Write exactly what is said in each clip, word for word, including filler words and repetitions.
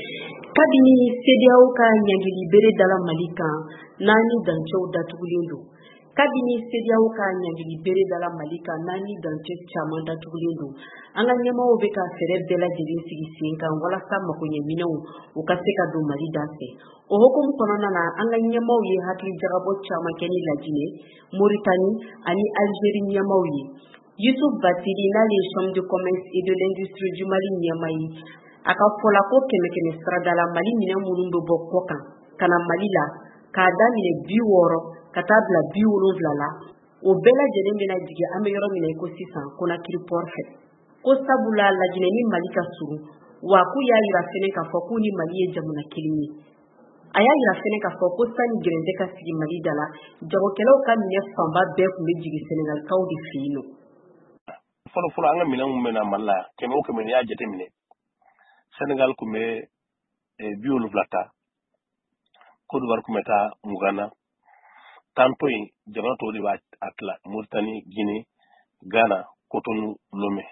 kabini CEDEAO ka ɲangili bere dala Mali kan naani dancɛw datugulen don. kabini CEDEAO ka ɲangili bere dala Mali kan naani dancɛ caman datugulen don. An ka ɲɛmaaw bɛ ka fɛɛrɛ bɛɛ lajɛlen sigi sen kan walasa makoɲɛminɛw u ka se ka don Mali da fɛ. O hukumu kɔnɔna na an ka ɲɛmaaw ye hakili jagabɔ caman kɛ ni Laginɛ, Moritani ani Algérie ɲɛmaaw ye. Youssouf Bathily n'ale ye Chambre de commerce et de l'industrie du Mali ɲɛmaa ye. A ka fɔla ko kɛmɛ kɛmɛ sarada la Mali minɛn minnu bɛ bɔ kɔ kan ka na Mali la k'a daminɛ bi wɔɔrɔ ka taa bila bi wolonwula la o bɛɛ lajɛlen bɛna jigin an bɛ yɔrɔ min na i ko sisan Conakry port fɛ. Ko sabula Laginɛ ni Mali ka surun wa k'u y'a yira fɛnɛ k'a fɔ k'u ni Mali ye jamana kelen ye. A y'a yira fɛnɛ k'a fɔ ko sani gɛrɛntɛ ka sigi Mali da la jagokɛlaw ka minɛn fanba bɛɛ tun bɛ jigin Sénégalikaw de fɛ yen nɔ. Fɔlɔ fɔlɔ an ka minɛn mun bɛ na Mali la kɛmɛ o kɛmɛ n'i y'a jateminɛ Sénégal kun bɛ bi wolonwula ta, Côte d'Ivoire kun bɛ taa mugan na, tantôt in jamana tɔw de b'a tila Mauritanie, Guinée, Ghana, Cotonou, Lomé.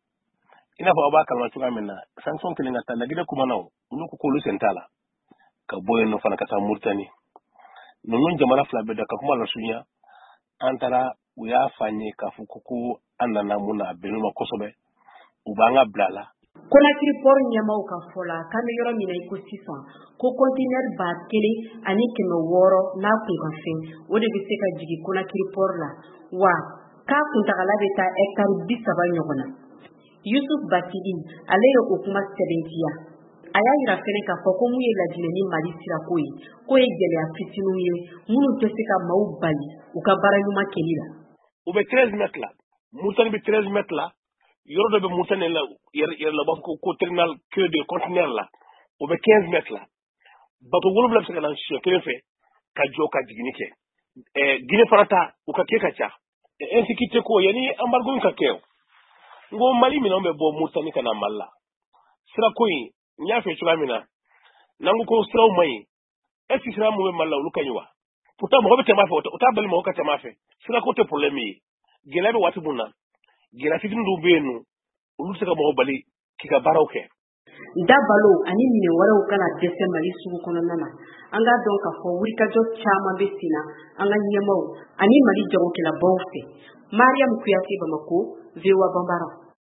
I n'a fɔ aw b'a kalama cogoya min na sanction kelen ka taa Laginɛ kumanaw olu ko k'olu sen t'a la ka bɔ yen nɔ fana ka taa Mauritanie. Ninnu jamana fila bɛɛ da ka kuma lasurunya an taara u y'a fɔ an ye k'a fɔ ko an nana mun na a bɛnn'u ma kosɛbɛ u b'an ka bila la. Conakry port ɲɛmaaw ka fɔ la k'an bɛ yɔrɔ min na i ko sisan ko conteneur ba kelen ani kɛmɛ wɔɔrɔ n'a kun ka fɛn o de bɛ se ka jigin Conakry port la wa k'a kuntagala bɛ taa hectare bi saba ɲɔgɔn na. Youssouf Bathily ale ye o kuma sɛbɛntiya. A y'a yira fɛnɛ k'a fɔ ko mun ye Laginɛ ni Mali sirako ye k'o ye gɛlɛya fitininw ye minnu tɛ se ka maaw bali u ka baara ɲuman kɛli la. U bɛ treize mètres la Mauritanie bɛ treize mètres la yɔrɔ dɔ bɛ Mauritanie la yɛrɛ la b'a fɔ ko terminal quai de conteneur la o bɛ quinze mètres la bateau wolonwula bɛ se ka na siɲɛ kelen fɛ ka jɔ ka jiginni kɛ. Guinée fana ta u ka kɛ ka ca insécurité ko yanni embargo in ka kɛ n ko Mali minɛnw bɛ bɔ Mauritanie ka na Mali la sirako in n y'a fɛ cogoya min na n'an ko ko siraw man ɲi est ce que sira mun bɛ Mali la olu ka ɲi wa pourtant mɔgɔ bɛ tɛmɛ a fɛ o t'a bali mɔgɔ ka tɛmɛ a fɛ sirako tɛ problème ye gɛlɛya bɛ waati mun na gɛlɛya fitinin dɔw bɛ yen nɔ olu tɛ se ka mɔgɔ bali k'i ka baaraw kɛ. Dabalo ani minɛn wɛrɛw kana dɛsɛ Mali sugu kɔnɔna na an k'a dɔn k'a fɔ wulikajɔ caman bɛ sen na an ka ɲɛmaaw ani Mali jagokɛlabaw fɛ. Mariam Kuyate, Bamako, V O A Bambara.